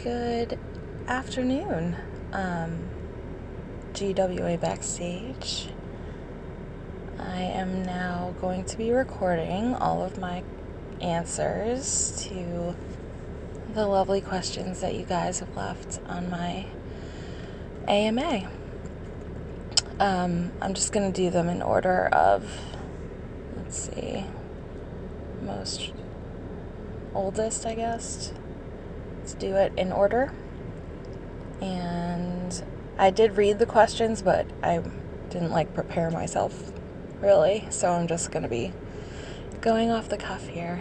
Good afternoon, GWA Backstage. I am now going to be recording all of my answers to the lovely questions that you guys have left on my AMA. I'm just going to do them in order of, most oldest, I guess. Let's do it in order. And I did read the questions, but I didn't prepare myself really, so I'm just going to be going off the cuff here.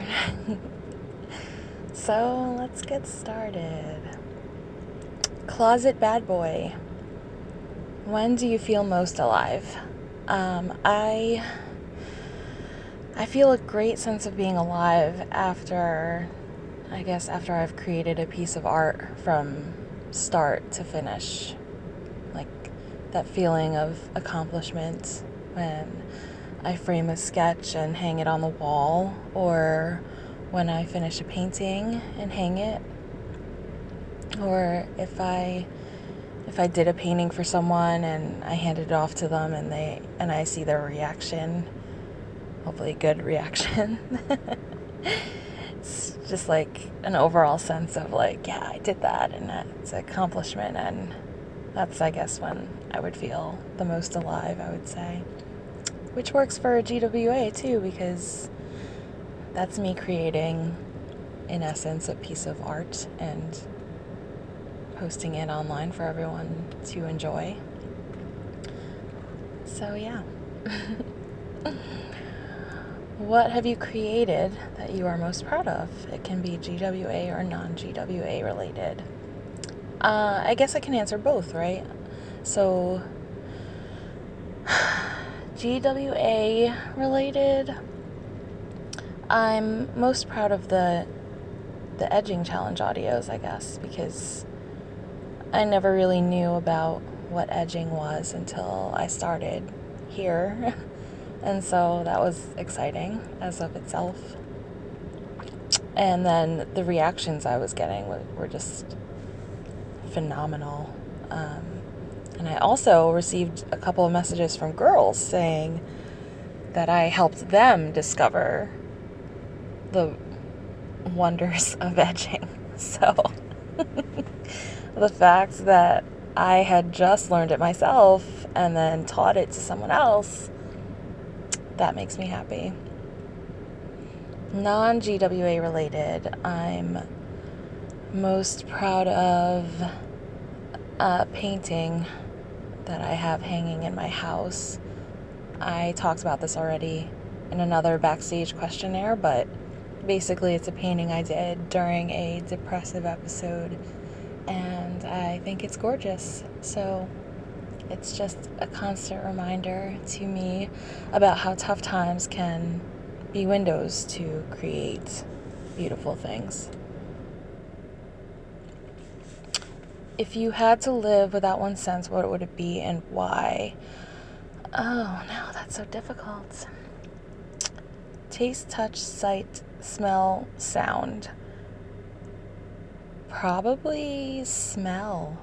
So let's get started. Closet bad boy. When do you feel most alive? I feel a great sense of being alive after I've created a piece of art from start to finish. That feeling of accomplishment when I frame a sketch and hang it on the wall, or when I finish a painting and hang it, or if I did a painting for someone and I handed it off to them and I see their reaction, hopefully a good reaction. It's just an overall sense of yeah, I did that, and that's an accomplishment, and that's, I guess, when I would feel the most alive, I would say. Which works for GWA too, because that's me creating, in essence, a piece of art and posting it online for everyone to enjoy. So yeah. What have you created that you are most proud of? It can be GWA or non-GWA related. I guess I can answer both, right? So, GWA related, I'm most proud of the edging challenge audios, I guess, because I never really knew about what edging was until I started here. And so that was exciting as of itself. And then the reactions I was getting were just phenomenal. And I also received a couple of messages from girls saying that I helped them discover the wonders of edging. So the fact that I had just learned it myself and then taught it to someone else, that makes me happy. Non-GWA related, I'm most proud of a painting that I have hanging in my house. I talked about this already in another backstage questionnaire, but basically it's a painting I did during a depressive episode, and I think it's gorgeous. So it's just a constant reminder to me about how tough times can be windows to create beautiful things. If you had to live without one sense, what would it be and why? Oh no, that's so difficult. Taste, touch, sight, smell, sound. Probably smell.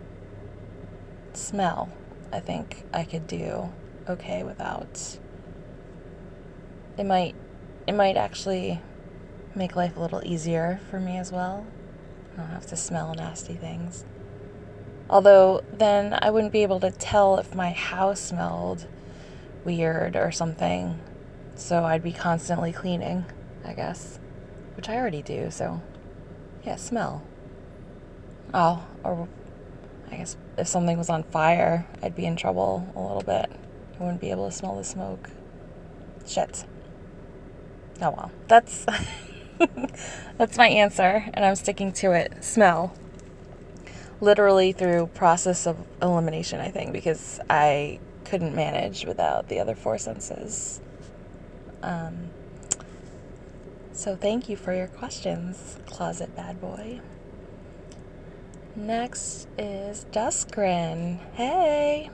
Smell, I think I could do okay without. It might actually make life a little easier for me as well. I don't have to smell nasty things. Although then I wouldn't be able to tell if my house smelled weird or something. So I'd be constantly cleaning, I guess. Which I already do, so yeah, smell. Oh, or I guess if something was on fire, I'd be in trouble a little bit. I wouldn't be able to smell the smoke. Shit. Oh well, that's that's my answer, and I'm sticking to it. Smell. Literally through process of elimination, I think, because I couldn't manage without the other four senses. So thank you for your questions, Closet Bad Boy. Next is Duskgrin. Hey!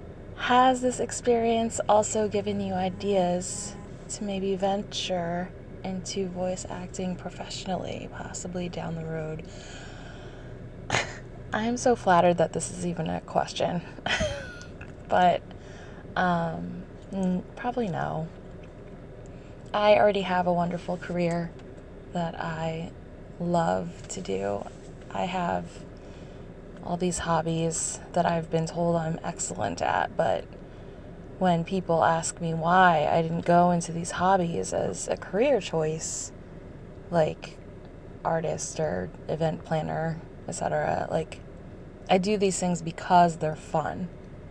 Has this experience also given you ideas to maybe venture into voice acting professionally, possibly down the road. I am so flattered that this is even a question. But probably no. I already have a wonderful career that I love to do. I have all these hobbies that I've been told I'm excellent at, but when people ask me why I didn't go into these hobbies as a career choice, like artist or event planner, etc., like, I do these things because they're fun.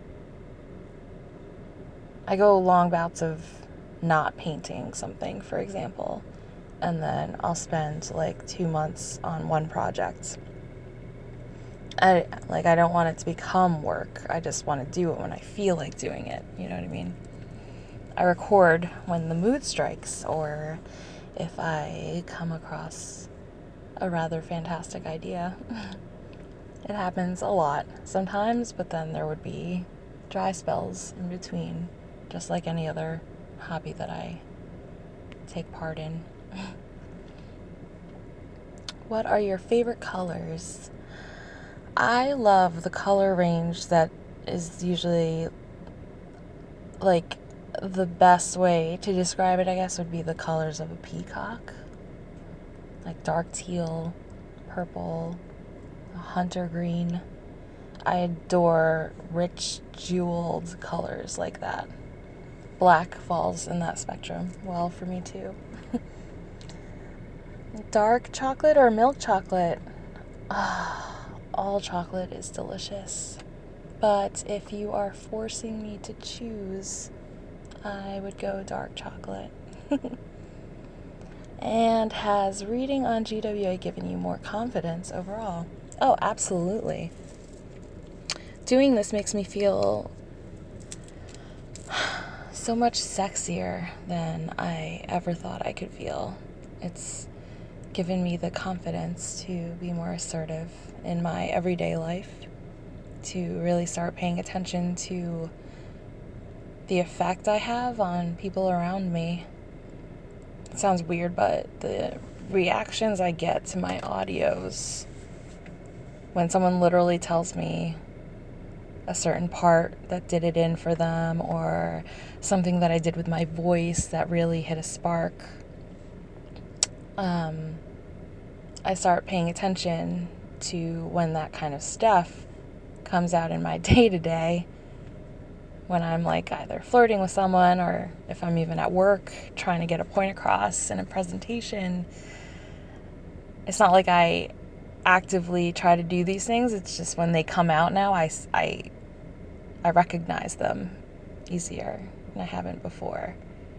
I go long bouts of not painting something, for example, and then I'll spend like 2 months on one project. I don't want it to become work. I just want to do it when I feel like doing it. You know what I mean? I record when the mood strikes, or if I come across a rather fantastic idea. It happens a lot sometimes, but then there would be dry spells in between, just like any other hobby that I take part in. What are your favorite colors? I love the color range that is usually, like, the best way to describe it, I guess, would be the colors of a peacock. Like dark teal, purple, hunter green. I adore rich, jeweled colors like that. Black falls in that spectrum well for me too. Dark chocolate or milk chocolate? All chocolate is delicious. But if you are forcing me to choose, I would go dark chocolate. And has reading on GWA given you more confidence overall? Oh, absolutely. Doing this makes me feel so much sexier than I ever thought I could feel. It's given me the confidence to be more assertive in my everyday life, to really start paying attention to the effect I have on people around me. It sounds weird, but the reactions I get to my audios, when someone literally tells me a certain part that did it in for them, or something that I did with my voice that really hit a spark, I start paying attention to when that kind of stuff comes out in my day-to-day, when I'm like either flirting with someone, or if I'm even at work trying to get a point across in a presentation. It's not like I actively try to do these things. It's just when they come out now, I recognize them easier than I haven't before.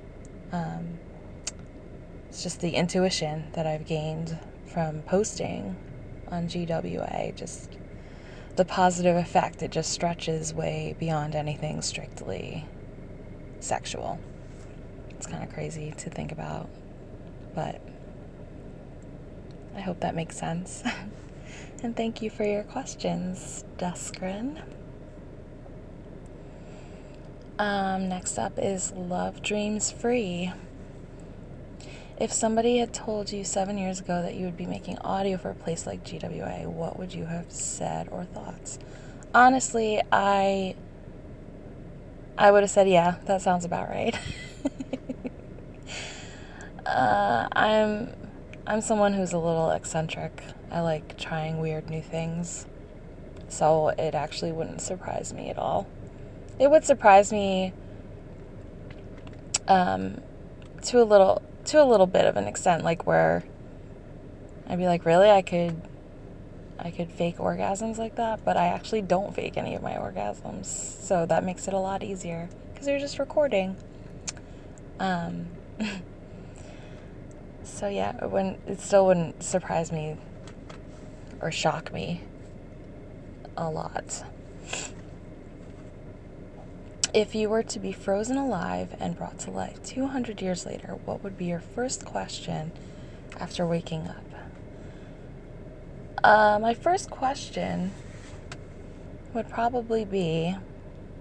It's just the intuition that I've gained from posting on GWA, just the positive effect. It just stretches way beyond anything strictly sexual. It's kind of crazy to think about, but I hope that makes sense. And thank you for your questions, Duskren. Next up is Love Dreams Free. If somebody had told you 7 years ago that you would be making audio for a place like GWA, what would you have said or thought? Honestly, I would have said, yeah, that sounds about right. I'm someone who's a little eccentric. I like trying weird new things, so it actually wouldn't surprise me at all. It would surprise me to a little bit of an extent, like where I'd be like, really, I could fake orgasms like that, but I actually don't fake any of my orgasms, so that makes it a lot easier because you're just recording. So yeah, it still wouldn't surprise me or shock me a lot. If you were to be frozen alive and brought to life 200 years later, what would be your first question after waking up? My first question would probably be,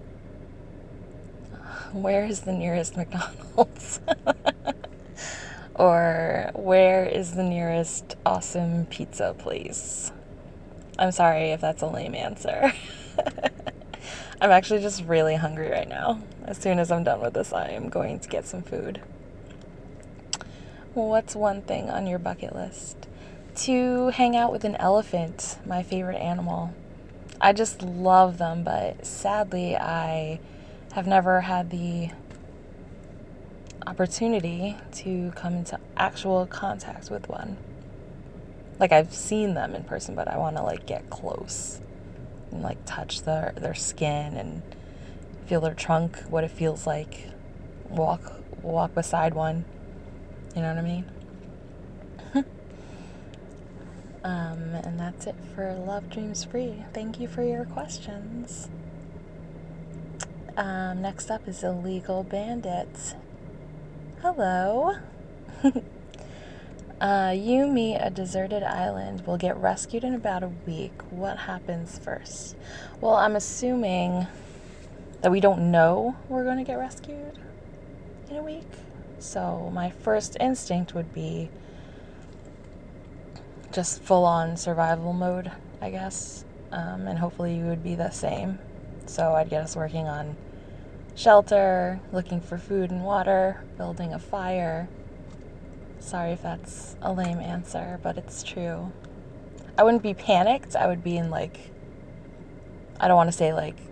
where is the nearest McDonald's? Or where is the nearest awesome pizza place? I'm sorry if that's a lame answer. I'm actually just really hungry right now. As soon as I'm done with this, I am going to get some food. What's one thing on your bucket list? To hang out with an elephant, my favorite animal. I just love them, but sadly, I have never had the opportunity to come into actual contact with one. Like, I've seen them in person, but I want to, like, get close and, like, touch their skin and feel their trunk, what it feels like. Walk beside one. You know what I mean? And that's it for Love Dreams Free. Thank you for your questions. Next up is Illegal Bandit. Hello. You meet a deserted island, will get rescued in about a week. What happens first? Well, I'm assuming that we don't know we're going to get rescued in a week. So my first instinct would be just full-on survival mode, I guess. And hopefully you would be the same. So I'd get us working on shelter, looking for food and water, building a fire. Sorry if that's a lame answer, but it's true. I wouldn't be panicked. I would be in, like, I don't want to say, like,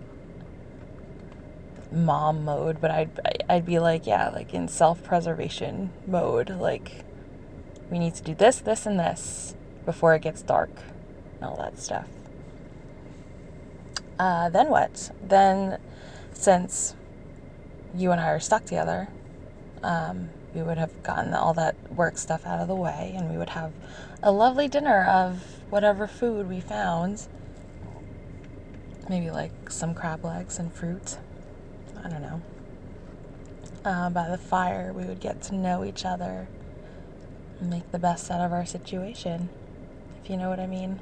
mom mode, but I'd be, like, yeah, like, in self-preservation mode. Like, we need to do this, this, and this before it gets dark and all that stuff. Then what? Then, since you and I are stuck together, we would have gotten all that work stuff out of the way, and we would have a lovely dinner of whatever food we found. Maybe like some crab legs and fruit. I don't know. By the fire, we would get to know each other and make the best out of our situation, if you know what I mean.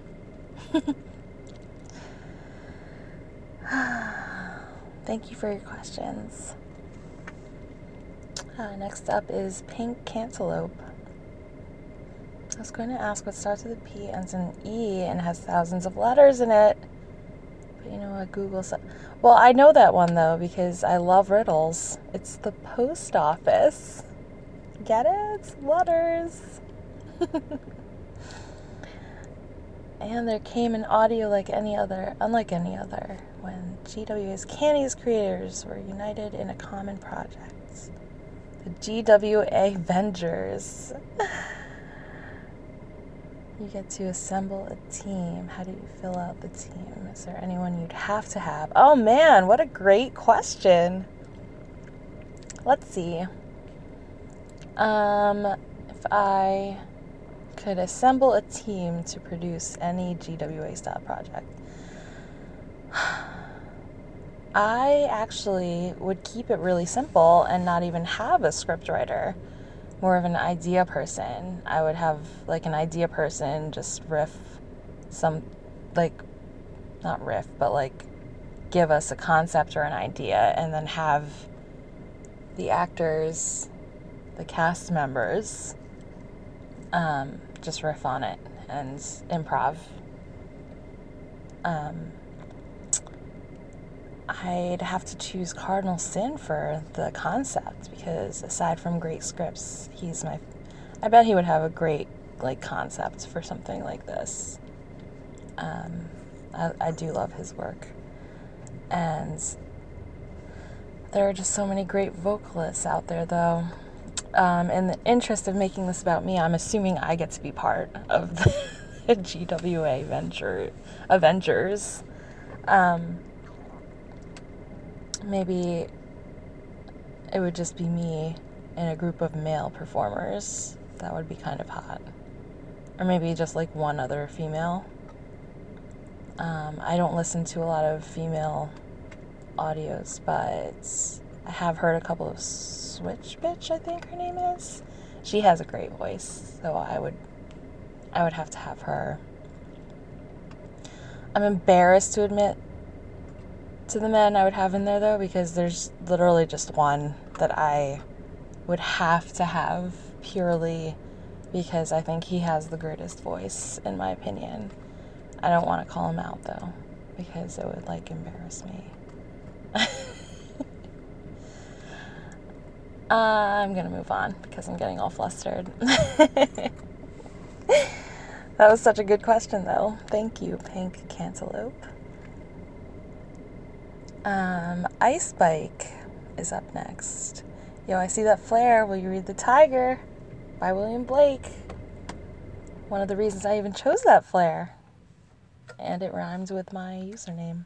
Thank you for your questions. Next up is Pink Cantaloupe. I was going to ask what starts with a P, ends in E, and has thousands of letters in it. But you know what, Google said. Well, I know that one, though, because I love riddles. It's the post office. Get it? Letters. And there came an audio unlike any other, when GWA's Candy's creators were united in a common project. The GWA Vengers. You get to assemble a team. How do you fill out the team? Is there anyone you'd have to have? Oh man, what a great question. Let's see. If I could assemble a team to produce any GWA style project, I actually would keep it really simple and not even have a scriptwriter. More of an idea person. I would have like an idea person just riff some, like, not riff, but like give us a concept or an idea, and then have the actors, the cast members, just riff on it and improv. I'd have to choose Cardinal Sin for the concept, because aside from great scripts, I bet he would have a great, like, concept for something like this. I do love his work. And there are just so many great vocalists out there, though. In the interest of making this about me, I'm assuming I get to be part of the GWA Avengers. Maybe it would just be me in a group of male performers. That would be kind of hot. Or maybe just like one other female. I don't listen to a lot of female audios, but I have heard a couple of Switch Bitch, I think her name is. She has a great voice, so I would have to have her. I'm embarrassed to admit to the men I would have in there, though, because there's literally just one that I would have to have purely because I think he has the greatest voice, in my opinion. I don't want to call him out, though, because it would, like, embarrass me. I'm gonna move on because I'm getting all flustered. That was such a good question, though. Thank you, Pink Cantaloupe. Ice Bike is up next. Yo, I see that flare. Will you read The Tiger by William Blake? One of the reasons I even chose that flare. And it rhymes with my username.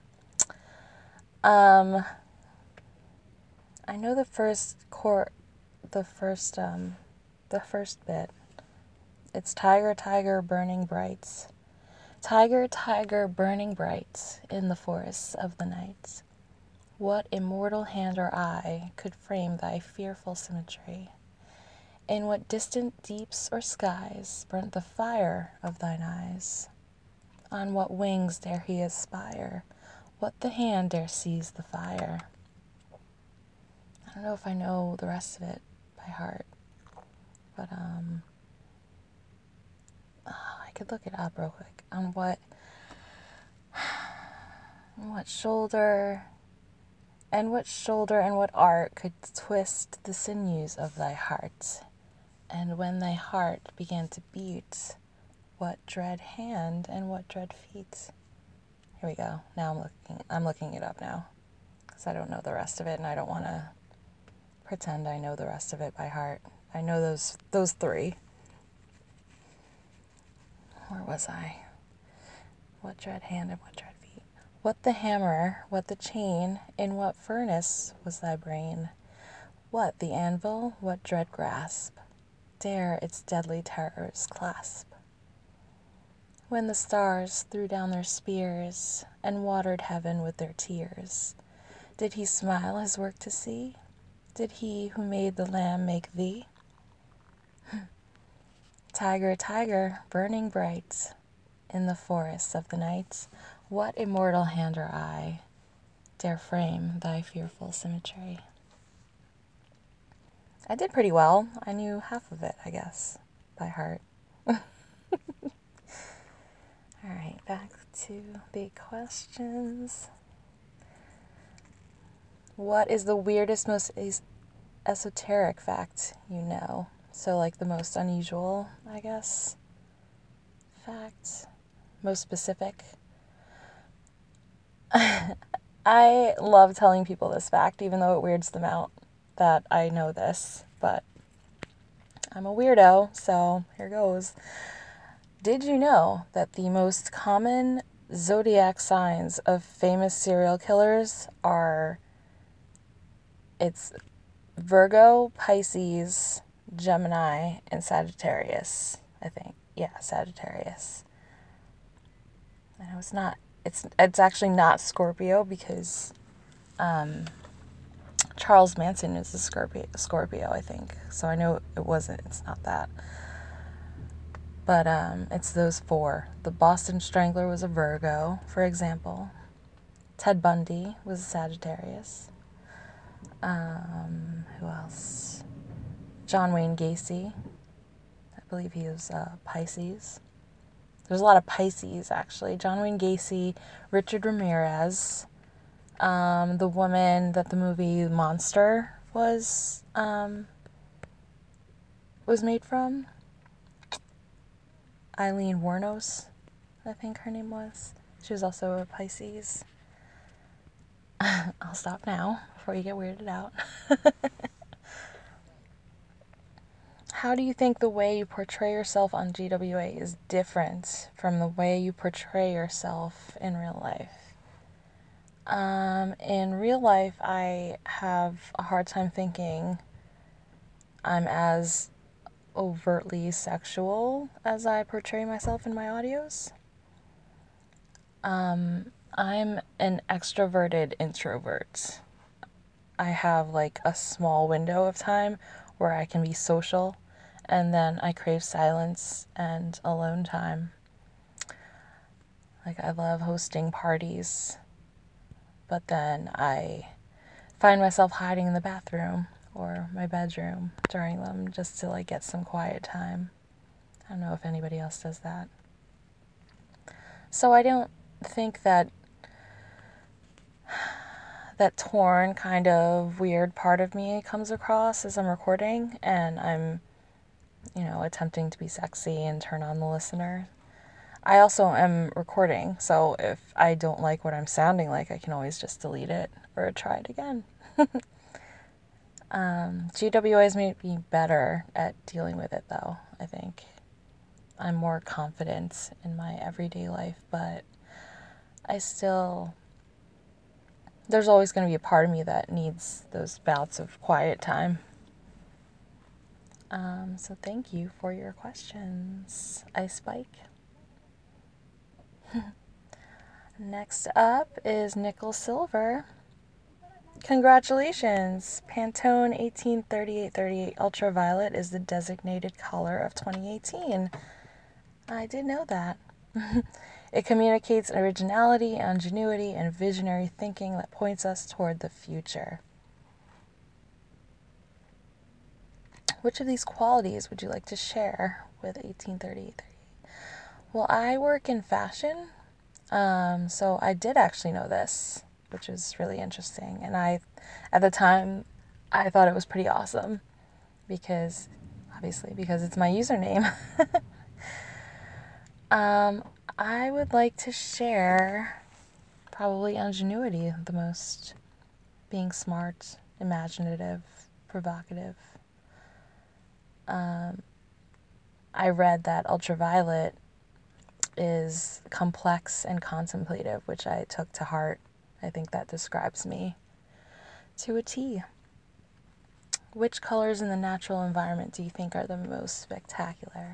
I know the first bit. It's Tiger, tiger, burning bright. Tiger, tiger, burning bright in the forests of the night. What immortal hand or eye could frame thy fearful symmetry? In what distant deeps or skies burnt the fire of thine eyes? On what wings dare he aspire? What the hand dare seize the fire? I don't know if I know the rest of it by heart, but I could look it up real quick. On what shoulder and what art could twist the sinews of thy heart? And when thy heart began to beat, what dread hand and what dread feet? Here we go. Now I'm looking it up now, because I don't know the rest of it, and I don't want to pretend I know the rest of it by heart. I know those three. Where was I? What dread hand and what dread feet? What the hammer, what the chain, in what furnace was thy brain? What the anvil, what dread grasp dare its deadly terrors clasp? When the stars threw down their spears and watered heaven with their tears, did he smile his work to see? Did he who made the lamb make thee? Tiger, tiger, burning bright in the forests of the night, what immortal hand or eye dare frame thy fearful symmetry? I did pretty well. I knew half of it, I guess, by heart. All right, back to the questions. What is the weirdest, most esoteric fact you know? So, like, the most unusual, I guess, fact, most specific. I love telling people this fact, even though it weirds them out that I know this, but I'm a weirdo, so here goes. Did you know that the most common zodiac signs of famous serial killers are, it's Virgo, Pisces, Gemini, and Sagittarius, I think. Yeah, Sagittarius. I know it's actually not Scorpio, because Charles Manson is a Scorpio, I think. So I know it's not that. But it's those four. The Boston Strangler was a Virgo, for example. Ted Bundy was a Sagittarius. Who else? John Wayne Gacy. I believe he was Pisces. There's a lot of Pisces, actually. John Wayne Gacy, Richard Ramirez, the woman that the movie Monster was made from, Eileen Wuornos, I think her name was. She was also a Pisces. I'll stop now before you get weirded out. How do you think the way you portray yourself on GWA is different from the way you portray yourself in real life? In real life, I have a hard time thinking I'm as overtly sexual as I portray myself in my audios. I'm an extroverted introvert. I have like a small window of time where I can be social, and then I crave silence and alone time. Like, I love hosting parties, but then I find myself hiding in the bathroom or my bedroom during them just to like get some quiet time. I don't know if anybody else does that. So I don't think that torn kind of weird part of me comes across as I'm recording and I'm, attempting to be sexy and turn on the listener. I also am recording, so if I don't like what I'm sounding like, I can always just delete it or try it again. GWA has made me better at dealing with it, though, I think. I'm more confident in my everyday life, but there's always going to be a part of me that needs those bouts of quiet time. So thank you for your questions, Ice Spike. Next up is Nickel Silver. Congratulations! Pantone 183838 Ultraviolet is the designated color of 2018. I did know that. It communicates originality, ingenuity, and visionary thinking that points us toward the future. Which of these qualities would you like to share with 183838? Well, I work in fashion, so I did actually know this, which is really interesting. And at the time, I thought it was pretty awesome because it's my username. I would like to share probably ingenuity the most. Being smart, imaginative, provocative. I read that ultraviolet is complex and contemplative, which I took to heart. I think that describes me to a T. Which colors in the natural environment do you think are the most spectacular?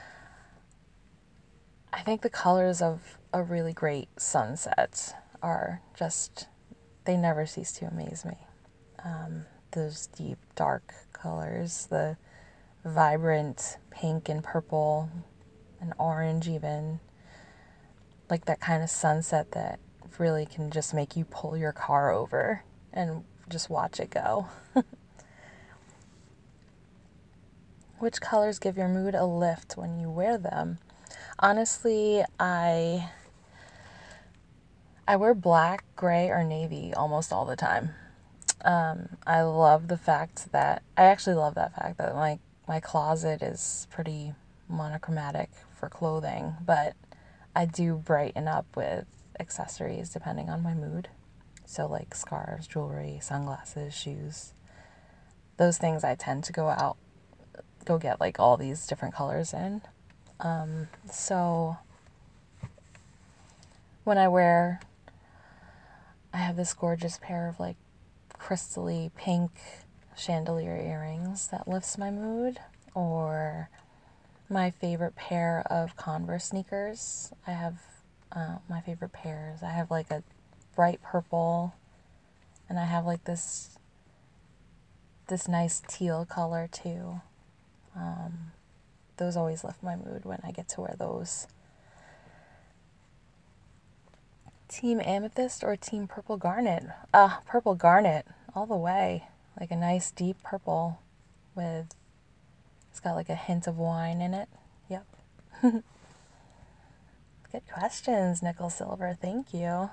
I think the colors of a really great sunset are just, they never cease to amaze me. Those deep, dark colors, the vibrant pink and purple and orange even, like that kind of sunset that really can just make you pull your car over and just watch it go. Which colors give your mood a lift when you wear them? Honestly, I wear black, gray, or navy almost all the time. I love the fact that, I actually love that fact that my closet is pretty monochromatic for clothing, but I do brighten up with accessories depending on my mood. So like scarves, jewelry, sunglasses, shoes. Those things I tend to go get like all these different colors in. So when I have this gorgeous pair of like crystally pink chandelier earrings that lifts my mood, or my favorite pair of Converse sneakers. I have my favorite pairs. I have like a bright purple, and I have like this nice teal color too. Those always lift my mood when I get to wear those. Team Amethyst or Team Purple Garnet? Purple Garnet, all the way. Like a nice deep purple it's got like a hint of wine in it. Yep. Good questions, Nickel Silver. Thank you.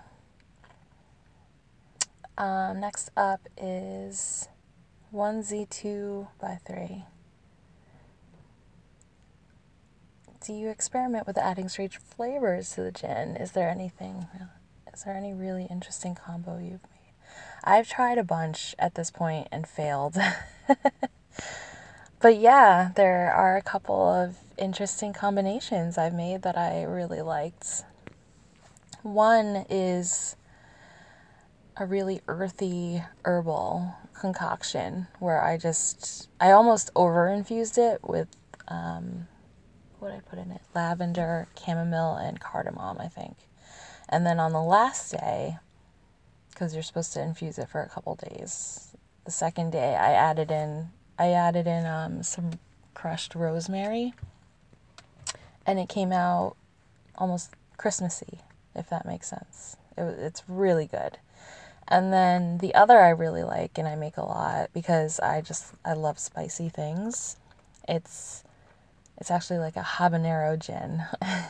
Next up is 1Z2 by 3. Do you experiment with adding strange flavors to the gin? Is there any really interesting combo you've made? I've tried a bunch at this point and failed. But yeah, there are a couple of interesting combinations I've made that I really liked. One is a really earthy herbal concoction where I almost over infused it with what did I put in it? Lavender, chamomile, and cardamom, I think. And then on the last day, because you're supposed to infuse it for a couple days, the second day I added in some crushed rosemary, and it came out almost Christmassy, if that makes sense. It's really good. And then the other I really like, and I make a lot because I love spicy things. It's it's actually like a habanero gin.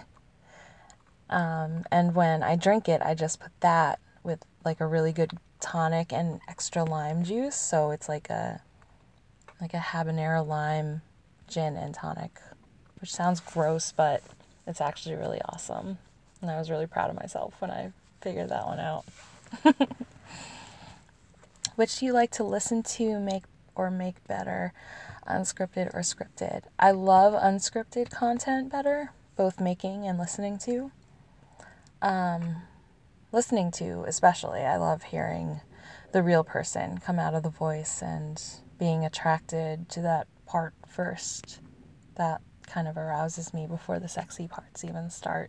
And when I drink it, I just put that with like a really good tonic and extra lime juice. So it's like a habanero lime gin and tonic, which sounds gross, but it's actually really awesome. And I was really proud of myself when I figured that one out. Which do you like to listen to, make better, unscripted or scripted? I love unscripted content better, both making and listening to. Listening to, especially, I love hearing the real person come out of the voice and being attracted to that part first. That kind of arouses me before the sexy parts even start.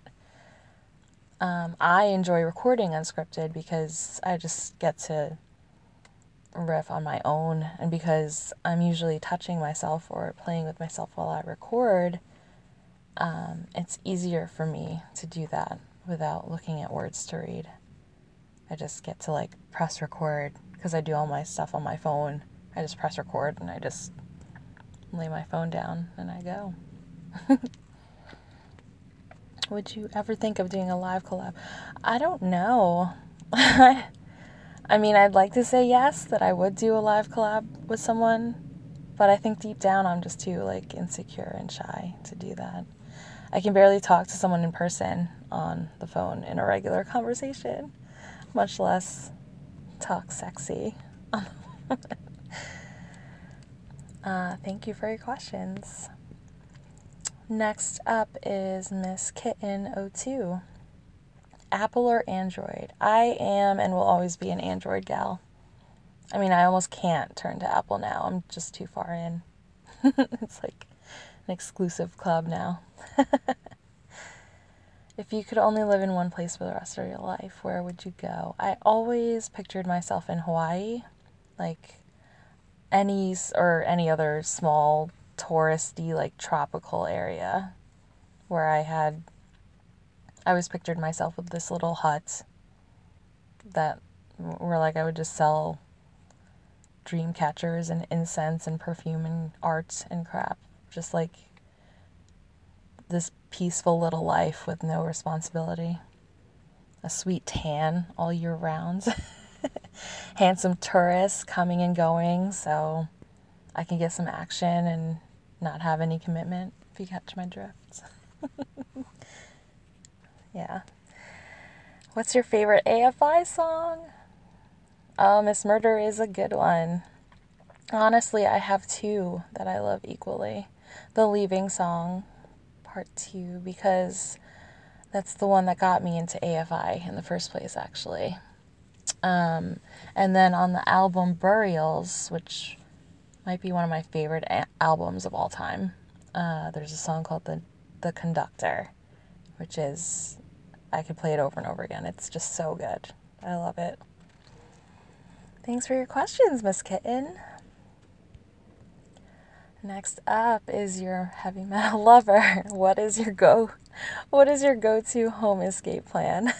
I enjoy recording unscripted because I just get to riff on my own, and because I'm usually touching myself or playing with myself while I record, it's easier for me to do that without looking at words to read. I just get to like press record because I do all my stuff on my phone. I just press record and I just lay my phone down and I go. Would you ever think of doing a live collab? I don't know. I mean, I'd like to say yes, that I would do a live collab with someone, but I think deep down I'm just too like insecure and shy to do that. I can barely talk to someone in person on the phone in a regular conversation, much less talk sexy. Thank you for your questions. Next up is Miss Kitten02. Apple or Android? I am and will always be an Android gal. I mean, I almost can't turn to Apple now. I'm just too far in. It's like an exclusive club now. If you could only live in one place for the rest of your life, where would you go? I always pictured myself in Hawaii, like any other small touristy like tropical area where I always pictured myself with this little hut that where like I would just sell dream catchers and incense and perfume and art and crap, just like this peaceful little life with no responsibility. A sweet tan all year round. Handsome tourists coming and going, so I can get some action and not have any commitment, if you catch my drift. Yeah. What's your favorite AFI song? Oh, Miss Murder is a good one. Honestly, I have two that I love equally. The Leaving song, part 2, because that's the one that got me into AFI in the first place, actually. And then on the album Burials, which might be one of my favorite albums of all time, there's a song called The Conductor, which is, I could play it over and over again. It's just so good. I love it. Thanks for your questions, Miss Kitten. Next up is your heavy metal lover. What is your go-to home escape plan?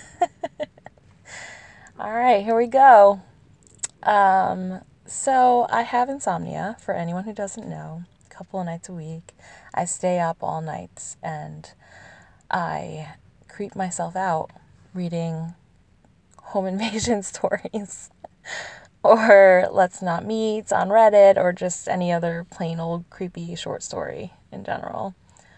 All right, here we go. So I have insomnia, for anyone who doesn't know, a couple of nights a week. I stay up all night and I creep myself out reading home invasion stories or Let's Not Meet on Reddit or just any other plain old creepy short story in general.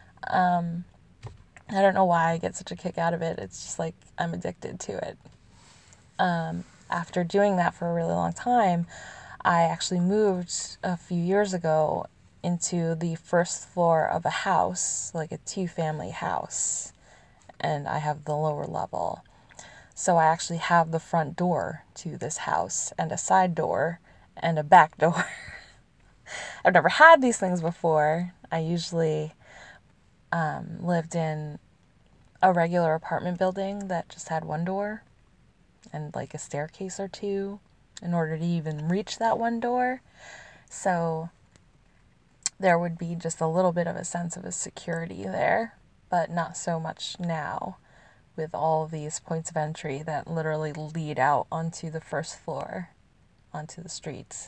I don't know why I get such a kick out of it. It's just like I'm addicted to it. After doing that for a really long time, I actually moved a few years ago into the first floor of a house, like a 2-family house, and I have the lower level. So I actually have the front door to this house and a side door and a back door. I've never had these things before. I usually lived in a regular apartment building that just had one door and like a staircase or two in order to even reach that one door. So there would be just a little bit of a sense of a security there, but not so much now with all of these points of entry that literally lead out onto the first floor, onto the streets.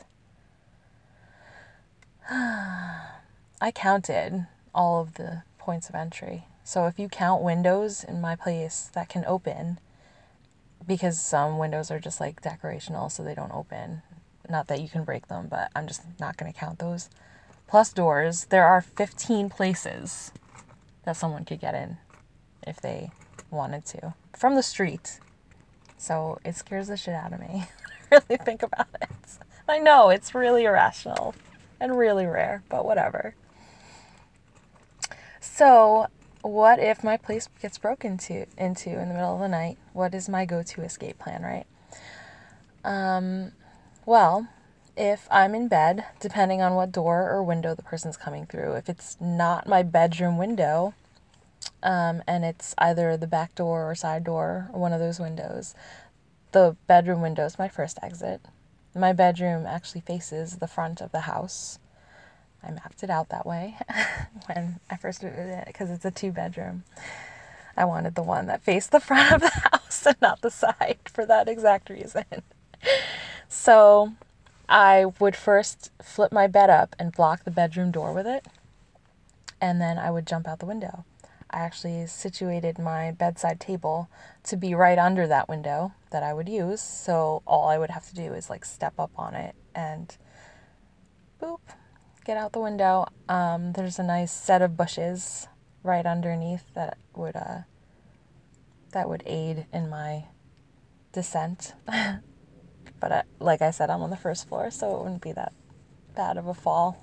I counted all of the points of entry. So if you count windows in my place that can open, because some windows are just like decorational, so they don't open. Not that you can break them, but I'm just not going to count those. Plus doors, there are 15 places that someone could get in if they wanted to from the street. So it scares the shit out of me. Really think about it. I know it's really irrational and really rare, but whatever. So what if my place gets broken into in the middle of the night? What is my go-to escape plan, right? Well, if I'm in bed, depending on what door or window the person's coming through, if it's not my bedroom window, and it's either the back door or side door or one of those windows, the bedroom window is my first exit. My bedroom actually faces the front of the house. I mapped it out that way when I first moved in, because it's a 2-bedroom. I wanted the one that faced the front of the house and not the side for that exact reason. So I would first flip my bed up and block the bedroom door with it, and then I would jump out the window. I actually situated my bedside table to be right under that window that I would use, so all I would have to do is like step up on it and boop, get out the window. There's a nice set of bushes right underneath that would aid in my descent. But like I said, I'm on the first floor, so it wouldn't be that bad of a fall.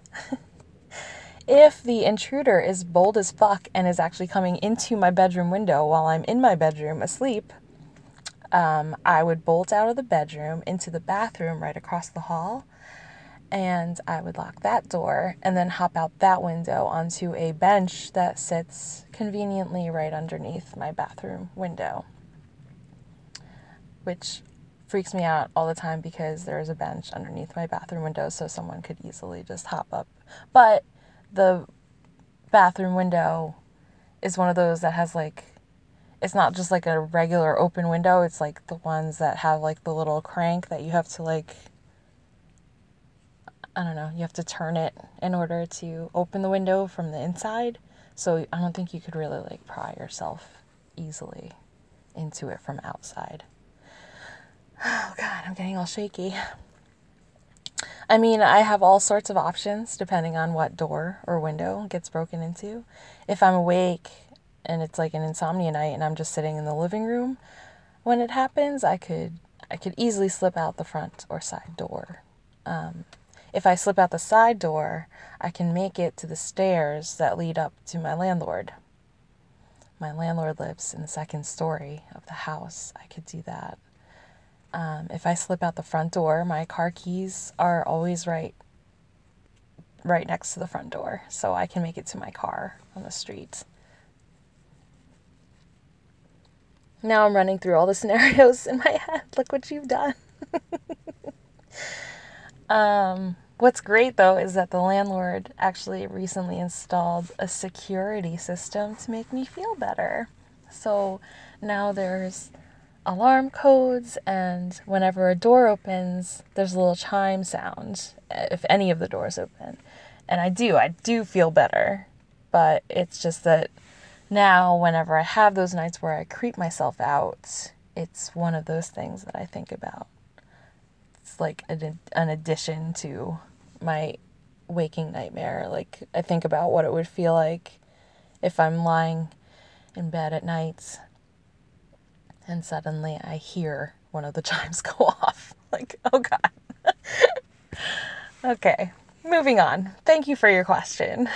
If the intruder is bold as fuck and is actually coming into my bedroom window while I'm in my bedroom asleep, I would bolt out of the bedroom into the bathroom right across the hall, and I would lock that door and then hop out that window onto a bench that sits conveniently right underneath my bathroom window, which freaks me out all the time because there is a bench underneath my bathroom window, so someone could easily just hop up. But the bathroom window is one of those that has like, it's not just like a regular open window, it's like the ones that have like the little crank that you have to like, I don't know, you have to turn it in order to open the window from the inside. So I don't think you could really like pry yourself easily into it from outside. Oh God, I'm getting all shaky. I mean, I have all sorts of options depending on what door or window gets broken into. If I'm awake and it's like an insomnia night and I'm just sitting in the living room when it happens, I could easily slip out the front or side door. If I slip out the side door, I can make it to the stairs that lead up to my landlord. My landlord lives in the second story of the house. I could do that. If I slip out the front door, my car keys are always right next to the front door, so I can make it to my car on the street. Now I'm running through all the scenarios in my head. Look what you've done. What's great, though, is that the landlord actually recently installed a security system to make me feel better. So now there's alarm codes, and whenever a door opens, there's a little chime sound if any of the doors open. And I do feel better, but it's just that now whenever I have those nights where I creep myself out, it's one of those things that I think about. It's like an addition to my waking nightmare. Like, I think about what it would feel like if I'm lying in bed at night and suddenly I hear one of the chimes go off. Like, oh God. Okay, moving on. Thank you for your question.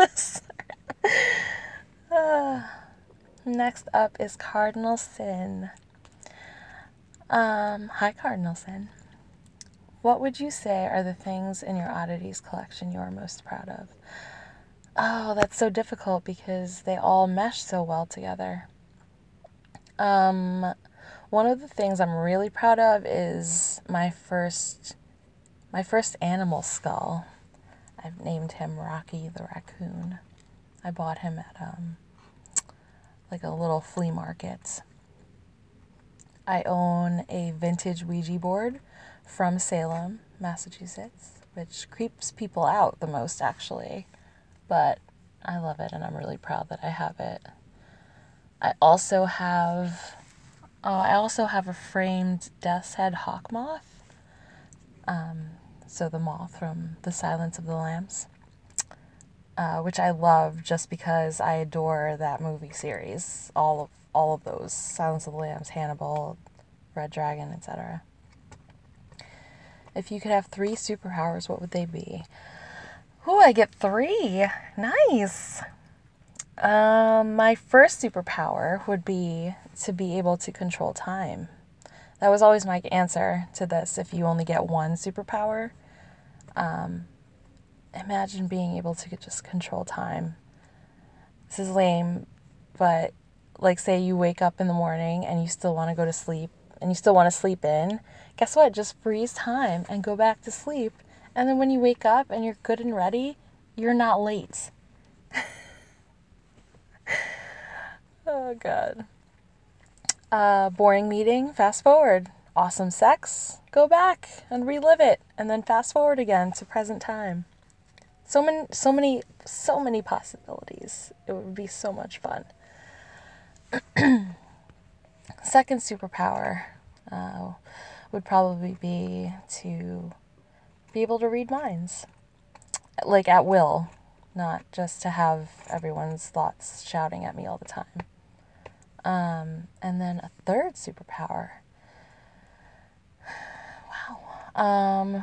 Next up is Cardinal Sin. Hi, Cardinal Sin. What would you say are the things in your oddities collection you are most proud of? Oh, that's so difficult because they all mesh so well together. One of the things I'm really proud of is my first animal skull. I've named him Rocky the raccoon. I bought him at like a little flea market. I own a vintage Ouija board from Salem, Massachusetts, which creeps people out the most, actually. But I love it, and I'm really proud that I have it. I also have a framed Death's Head hawk moth. So the moth from The Silence of the Lambs, which I love just because I adore that movie series. All of those: Silence of the Lambs, Hannibal, Red Dragon, etc. If you could have 3 superpowers, what would they be? Ooh, I get 3. Nice. My first superpower would be to be able to control time. That was always my answer to this. If you only get 1 superpower, imagine being able to just control time. This is lame, but like, say you wake up in the morning and you still want to go to sleep and you still want to sleep in. Guess what? Just freeze time and go back to sleep. And then when you wake up and you're good and ready, you're not late. Oh, God. Boring meeting, fast forward. Awesome sex, go back and relive it, and then fast forward again to present time. So many possibilities. It would be so much fun. Second superpower would probably be to be able to read minds, like at will, not just to have everyone's thoughts shouting at me all the time. And then a third superpower. Wow.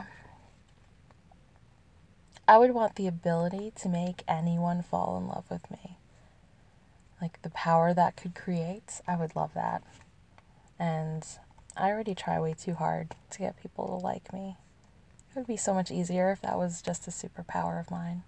I would want the ability to make anyone fall in love with me. Like the power that could create, I would love that. And I already try way too hard to get people to like me. It would be so much easier if that was just a superpower of mine.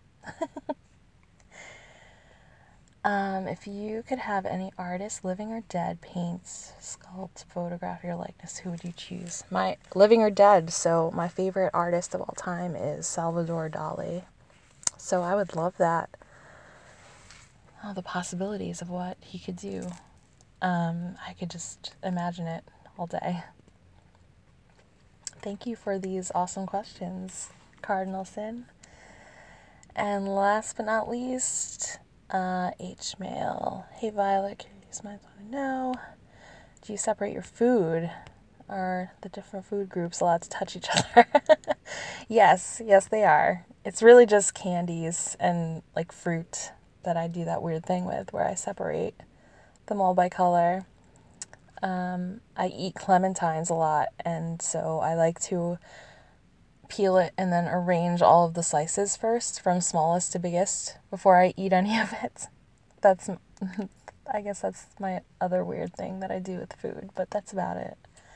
If you could have any artist, living or dead, paint, sculpt, photograph your likeness, who would you choose? My living or dead, so my favorite artist of all time is Salvador Dali. So I would love that. Oh, the possibilities of what he could do. I could just imagine it all day. Thank you for these awesome questions, Cardinal Sin. And last but not least, H-Mail. Hey Violet, curious minds want to know, do you separate your food? Are the different food groups allowed to touch each other? Yes, they are. It's really just candies and like fruit that I do that weird thing with, where I separate them all by color. I eat clementines a lot, and so I like to peel it and then arrange all of the slices first, from smallest to biggest, before I eat any of it. I guess that's my other weird thing that I do with food, but that's about it.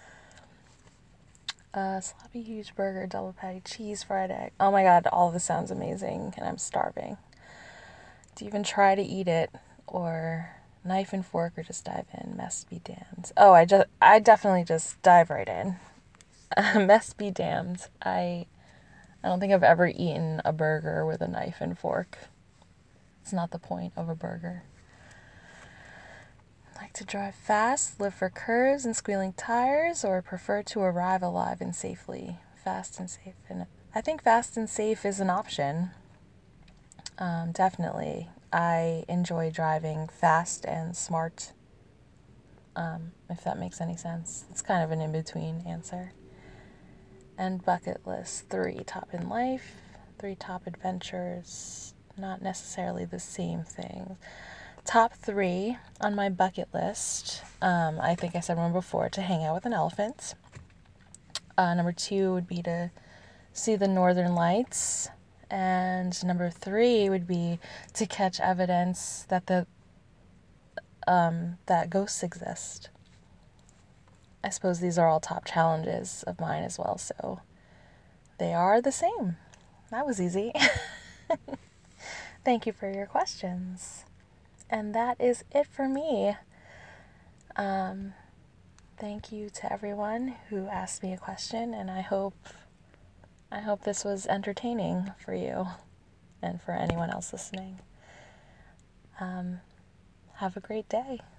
Sloppy huge burger, double patty, cheese, fried egg. Oh my god, all of this sounds amazing, and I'm starving. Do you even try to eat it, or knife and fork, or just dive in? Mess be damned. Oh, I definitely just dive right in. Mess be damned. I don't think I've ever eaten a burger with a knife and fork. It's not the point of a burger. Like to drive fast, live for curves and squealing tires, or prefer to arrive alive and safely? Fast and safe. And I think fast and safe is an option. Definitely. I enjoy driving fast and smart, if that makes any sense. It's kind of an in-between answer. And bucket list: 3 top in life, 3 top adventures. Not necessarily the same thing. Top 3 on my bucket list. I think I said one before: to hang out with an elephant. Number 2 would be to see the Northern Lights. And number 3 would be to catch evidence that that ghosts exist. I suppose these are all top challenges of mine as well, so they are the same. That was easy. Thank you for your questions. And that is it for me. Thank you to everyone who asked me a question, and I hope this was entertaining for you and for anyone else listening. have a great day.